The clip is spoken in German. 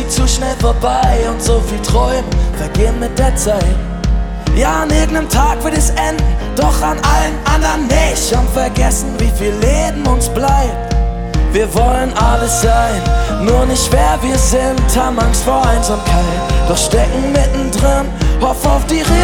zu schnell vorbei und so viel Träume vergehen mit der Zeit. Ja, an irgendeinem Tag wird es enden, doch an allen anderen nicht. Und vergessen, wie viel Leben uns bleibt. Wir wollen alles sein, nur nicht wer wir sind. Haben Angst vor Einsamkeit, doch stecken mittendrin. Hoff auf die